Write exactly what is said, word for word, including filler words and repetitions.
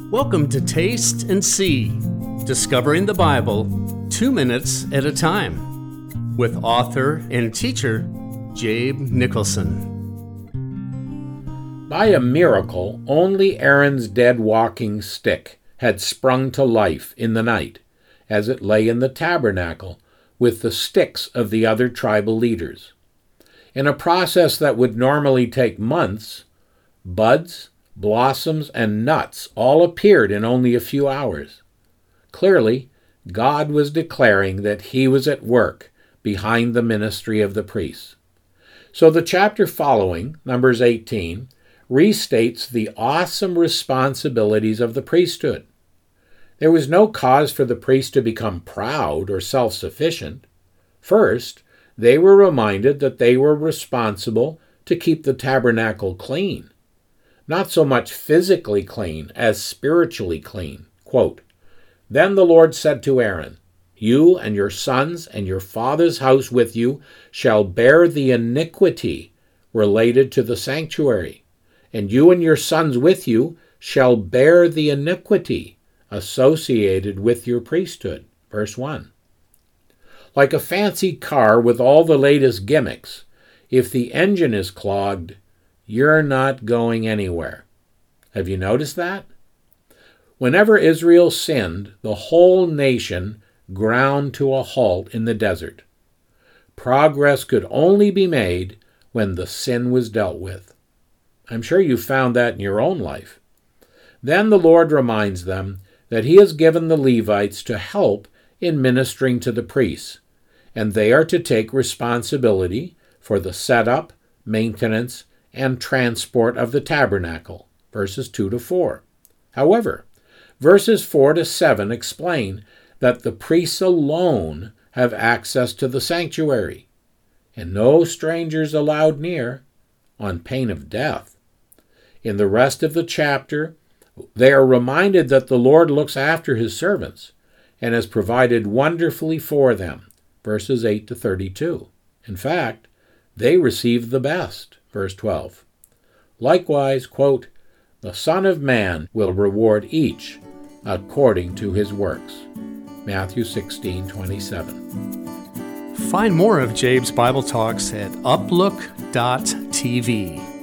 Welcome to Taste and See, Discovering the Bible two minutes at a time, with author and teacher Jabe Nicholson. By a miracle, only Aaron's dead walking stick had sprung to life in the night, as it lay in the tabernacle with the sticks of the other tribal leaders. In a process that would normally take months, buds, blossoms, and nuts all appeared in only a few hours. Clearly, God was declaring that he was at work behind the ministry of the priests. So the chapter following, Numbers eighteen, restates the awesome responsibilities of the priesthood. There was no cause for the priests to become proud or self-sufficient. First, they were reminded that they were responsible to keep the tabernacle clean. Not so much physically clean as spiritually clean. Quote, "Then the Lord said to Aaron, You and your sons and your father's house with you shall bear the iniquity related to the sanctuary, and you and your sons with you shall bear the iniquity associated with your priesthood." Verse one. Like a fancy car with all the latest gimmicks, if the engine is clogged, you're not going anywhere. Have you noticed that? Whenever Israel sinned, the whole nation ground to a halt in the desert. Progress could only be made when the sin was dealt with. I'm sure you found that in your own life. Then the Lord reminds them that he has given the Levites to help in ministering to the priests, and they are to take responsibility for the setup, maintenance, and transport of the tabernacle, verses two to four. However, verses four to seven explain that the priests alone have access to the sanctuary, and no strangers allowed near, on pain of death. In the rest of the chapter, they are reminded that the Lord looks after his servants and has provided wonderfully for them, verses eight to thirty-two. In fact, they receive the best, verse twelve. Likewise, quote, "The Son of Man will reward each according to his works." Matthew sixteen twenty-seven. Find more of Jabe's Bible Talks at uplook dot t v.